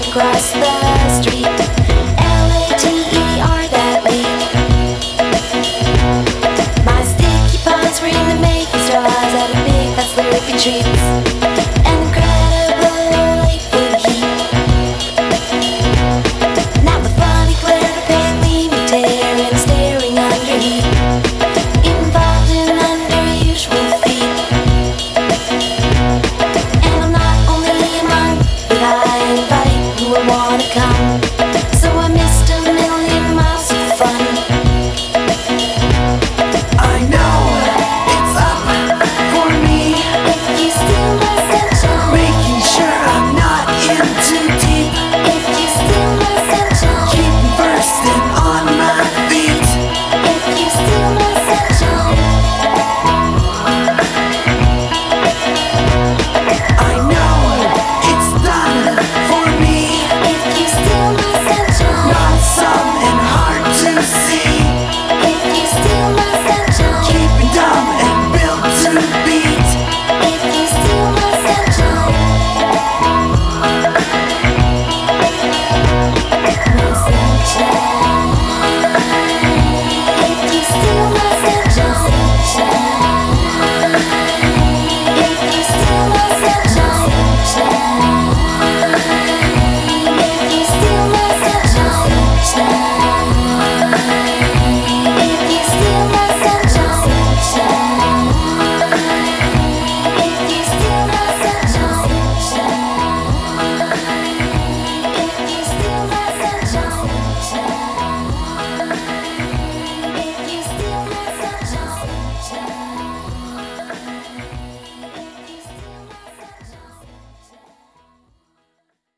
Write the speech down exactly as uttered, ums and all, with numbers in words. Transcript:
across the street. L A T E R that week. My sticky paws were into making straws out of big fat slurpy treats. An incredible late food heat. Now the funny glare of pale gleaming tear and staring under heat, involved in unusual feet. And I'm not only a monk, but I invite who will wanna come.